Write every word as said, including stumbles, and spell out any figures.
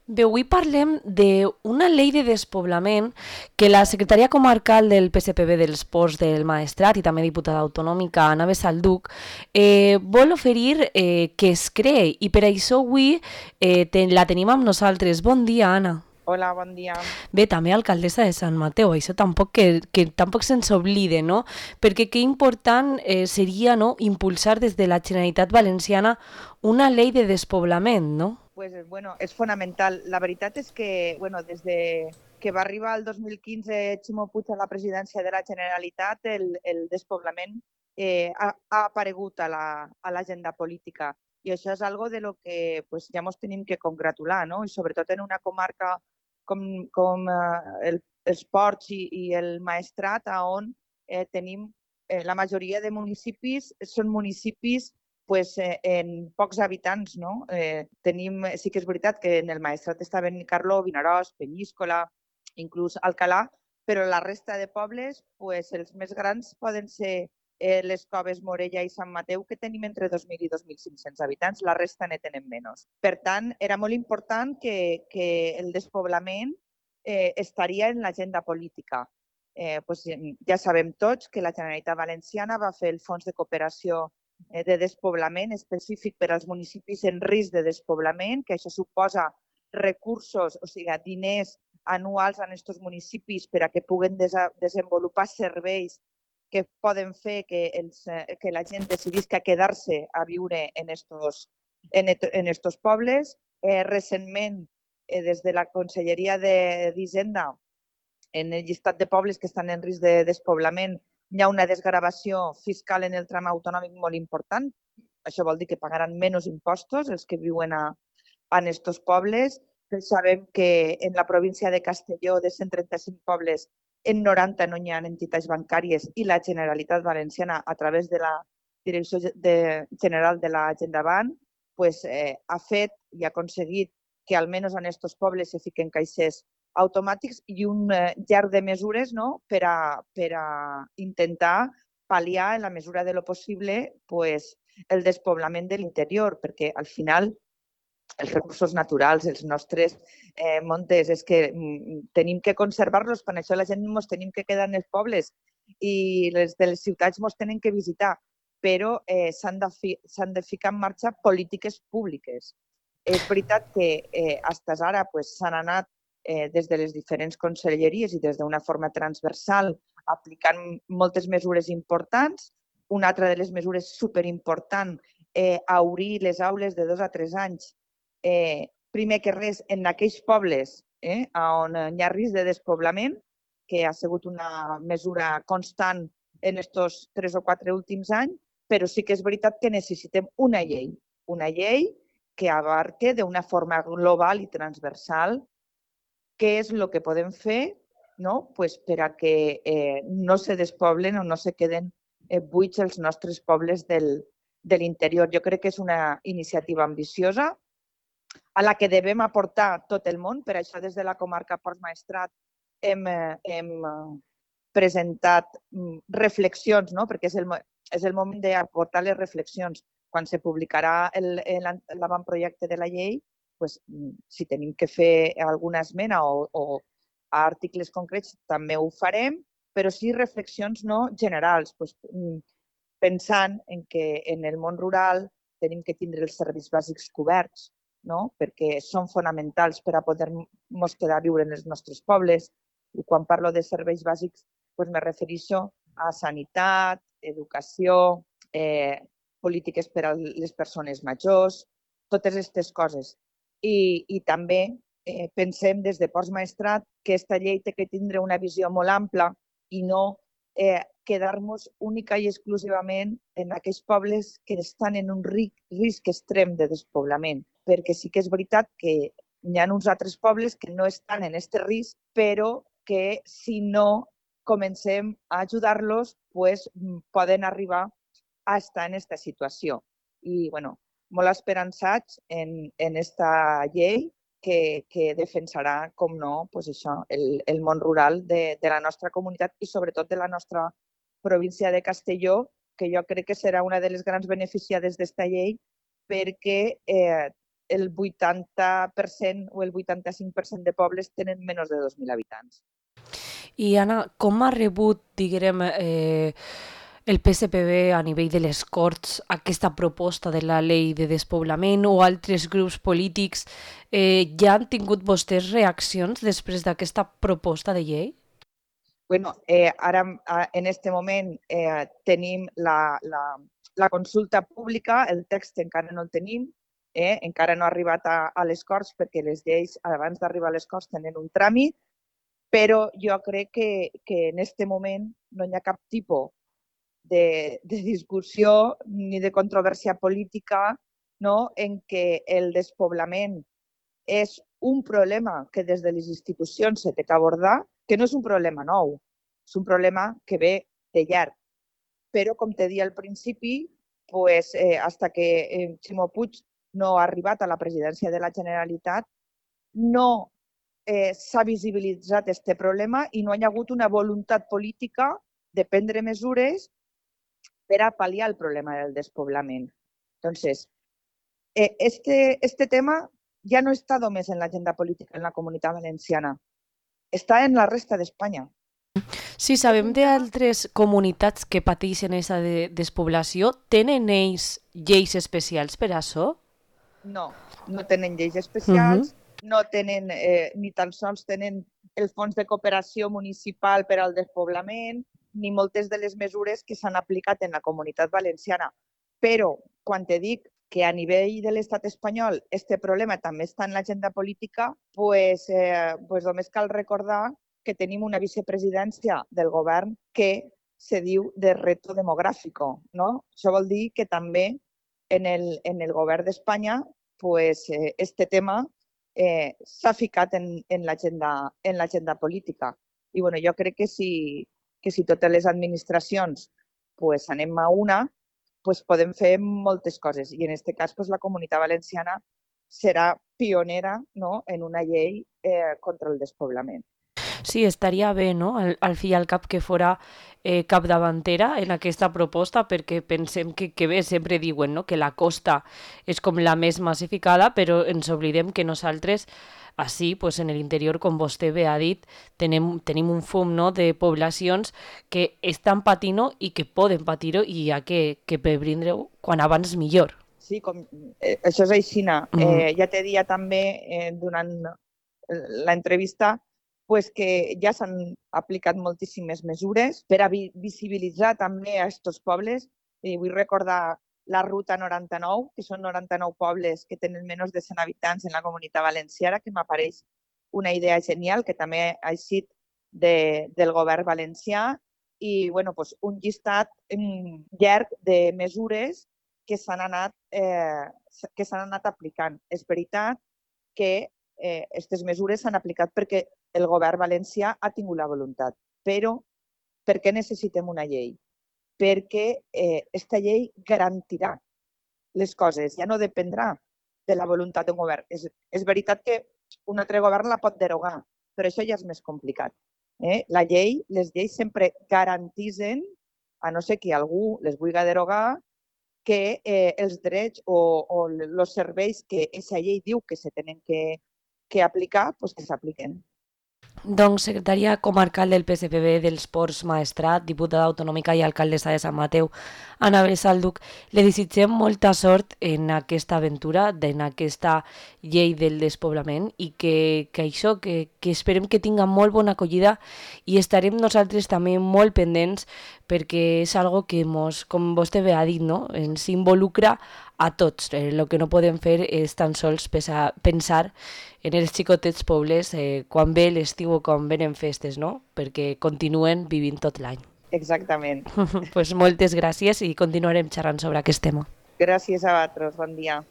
Bé, avui parlem d'una llei de despoblament que la secretària comarcal del P S P B dels Ports del Maestrat i també diputada autonòmica Anna Besalduc eh, vol oferir eh, que es creï i per això avui eh, ten, la tenim amb nosaltres. Bon dia, Anna. Hola, bon dia. Bé, també alcaldessa de Sant Mateu, això tampoc que, que tampoc se'ns oblide, no? Perquè que important eh, seria, no, impulsar des de la Generalitat Valenciana una llei de despoblament, no? Pues, bueno, és fonamental. La veritat és que, bueno, des de que va arribar el dos mil quinze Ximo Puig a la presidència de la Generalitat, el, el despoblament eh, ha, ha aparegut a l'agenda la, política. I això és algo de lo que pues, ja ens tenim que congratular, no? I sobretot en una comarca com, com eh, el, els Ports i, i el Maestrat, on eh, tenim eh, la majoria de municipis, són municipis pues, eh, en pocs habitants, no? Eh, tenim, sí que és veritat que en el Maestrat està Benicarló, Vinaròs, Penyíscola, inclús Alcalà, però la resta de pobles, pues, els més grans poden ser eh, les Coves, Morella i Sant Mateu, que tenim entre dos mil i dos mil cinc-cents habitants, la resta ne tenen menys. Per tant, era molt important que, que el despoblament eh, estaria en l'agenda política. Eh, pues, ja sabem tots que la Generalitat Valenciana va fer el Fons de Cooperació de despoblament específic per als municipis en risc de despoblament, que això suposa recursos, o sigui, diners anuals en aquests municipis per a que puguen des desenvolupar serveis que poden fer que, els, que la gent decidisca quedar-se a viure en estos, en, en estos pobles. Eh, recentment, eh, des de la Conselleria d'Hisenda, en el llistat de pobles que estan en risc de despoblament, hi ha una desgravació fiscal en el tram autonòmic molt important. Això vol dir que pagaran menys impostos els que viuen a, en estos pobles. Sabem que en la província de Castelló, de cent trenta-cinc pobles, en noranta no hi ha entitats bancàries i la Generalitat Valenciana, a través de la Direcció de, General de la Gent d'Avant, pues, eh, ha fet i ha aconseguit que almenys en aquests pobles se fiquen caixers automàtics i un eh, llarg de mesures, no? per, a, per a intentar pal·liar en la mesura de lo possible pues, el despoblament de l'interior, perquè al final els recursos naturals, els nostres eh, montes, és que mm, tenim que conservar-los, per això la gent ens tenim que quedar en els pobles i les de les ciutats ens tenen que visitar, però eh, s'han de, fi, de ficar en marxa polítiques públiques. És veritat que eh, fins ara pues, s'han anat eh, des de les diferents conselleries i des d'una forma transversal aplicant moltes mesures importants. Una altra de les mesures superimportant, eh, obrir les aules de dos a tres anys, eh, primer que res en aquells pobles eh, on hi ha risc de despoblament, que ha sigut una mesura constant en aquests tres o quatre últims anys, però sí que és veritat que necessitem una llei, una llei que abarque d'una forma global i transversal què és el que podem fer, no? Pues per a que eh, no se despoblen o no se queden eh, buits els nostres pobles del, de l'interior. Jo crec que és una iniciativa ambiciosa a la que devem aportar tot el món. Per això, des de la comarca Ports Maestrat hem, hem presentat reflexions, no? Perquè és el, és el moment d'aportar les reflexions. Quan se publicarà l'avantprojecte de la llei, pues, si tenim que fer alguna esmena o, o a articles concrets també ho farem, però sí reflexions no generals, pues, pensant en que en el món rural tenim que tindre els serveis bàsics coberts, no? Perquè són fonamentals per a poder-nos quedar a viure en els nostres pobles. I quan parlo de serveis bàsics, pues me refereixo a sanitat, educació, eh, polítiques per a les persones majors, totes aquestes coses. I, i també eh, pensem des de Ports Maestrat que aquesta llei té que tindre una visió molt ampla i no eh, quedar-nos única i exclusivament en aquells pobles que estan en un risc extrem de despoblament, perquè sí que és veritat que hi ha uns altres pobles que no estan en aquest risc, però que si no comencem a ajudar-los, pues, poden arribar a estar en aquesta situació. I, bueno, molt esperançats en, en esta llei que, que defensarà, com no, pues això, el, el món rural de, de la nostra comunitat i sobretot de la nostra província de Castelló, que jo crec que serà una de les grans beneficiades d'esta llei perquè eh, el vuitanta per cent o el vuitanta-cinc per cent de pobles tenen menys de dos mil habitants. I Anna, com ha rebut, diguem, eh, el P S P B a nivell de les Corts aquesta proposta de la llei de despoblament o altres grups polítics? Eh, ja han tingut vostès reaccions després d'aquesta proposta de llei? Bueno, eh, ara en este moment eh, tenim la, la, la consulta pública, el text encara no el tenim, eh, encara no ha arribat a, a les Corts perquè les lleis abans d'arribar a les Corts tenen un tràmit, però jo crec que, que en este moment no hi ha cap tipus de, de discussió ni de controvèrsia política, no?, en què el despoblament és un problema que des de les institucions s'ha de abordar, que no és un problema nou, és un problema que ve de llarg. Però, com te deia al principi, pues, eh, hasta que eh, Ximo Puig no ha arribat a la presidència de la Generalitat, no eh, s'ha visibilitzat aquest problema i no hi ha hagut una voluntat política de prendre mesures per a pal·liar el problema del despoblament. Entonces, eh, este, este tema ja no està només en l'agenda política en la Comunitat Valenciana, està en la resta d'Espanya. Sí, sabem d'altres comunitats que pateixen aquesta de despoblació. Tenen ells lleis especials per a això? No, no tenen lleis especials, uh-huh. no tenen, eh, ni tan sols tenen el fons de cooperació municipal per al despoblament, ni moltes de les mesures que s'han aplicat en la Comunitat Valenciana. Però, quan te dic que a nivell de l'estat espanyol este problema també està en l'agenda política, pues, eh, pues només cal recordar que tenim una vicepresidència del govern que se diu de reto demográfico, ¿no? Això vol dir que també en el, en el govern d'Espanya pues, eh, este tema eh, s'ha ficat en, en l'agenda en l'agenda política. I bueno, jo crec que si, que si totes les administracions pues, anem a una, pues, podem fer moltes coses. I en aquest cas pues, la Comunitat Valenciana serà pionera, no?, en una llei eh, contra el despoblament. Sí, estaria bé, no?, al, al fi i al cap que fora eh, capdavantera en aquesta proposta, perquè pensem que, que bé, sempre diuen, no?, que la costa és com la més massificada, però ens oblidem que nosaltres, així, pues, en l'interior, com vostè bé ha dit, tenim, tenim un fum, no?, de poblacions que estan patint-ho i que poden patir-ho i hi ha que, que previndre-ho quan abans millor. Sí, com, eh, això és així. Mm. Eh, ja te dia també, eh, durant l'entrevista, pues que ja s'han aplicat moltíssimes mesures per a vi visibilitzar també a aquests pobles. I vull recordar la Ruta noranta-nou, que són noranta-nou pobles que tenen menys de cent habitants en la Comunitat Valenciana, que m'apareix una idea genial, que també ha eixit de, del govern valencià, i bueno, pues, un llistat llarg de mesures que s'han anat, eh, que s'han anat aplicant. És veritat que aquestes eh, mesures s'han aplicat perquè el govern valencià ha tingut la voluntat. Però per què necessitem una llei? Perquè aquesta eh, llei garantirà les coses, ja no dependrà de la voluntat d'un govern. És, és veritat que un altre govern la pot derogar, però això ja és més complicat. Eh? La llei, les lleis sempre garantitzen, a no ser que algú les vulgui derogar, que eh, els drets o, o els serveis que aquesta llei diu que se tenen que, que aplicar, pues que s'apliquen. Doncs, secretària comarcal del P S P B dels Ports Maestrat, diputada autonòmica i alcaldessa de Sant Mateu, Anna Bresalduc, li desitgem molta sort en aquesta aventura, en aquesta llei del despoblament i que, que això, que, que esperem que tinga molt bona acollida i estarem nosaltres també molt pendents perquè és algo que, mos, com vostè bé ha dit, no?, ens involucra a tots. El que no podem fer és tan sols pensar, pensar en els xicotets pobles eh, quan ve l'estiu o quan venen festes, no?, perquè continuen vivint tot l'any. Exactament. Pues moltes gràcies i continuarem xerrant sobre aquest tema. Gràcies a vosaltres, bon dia.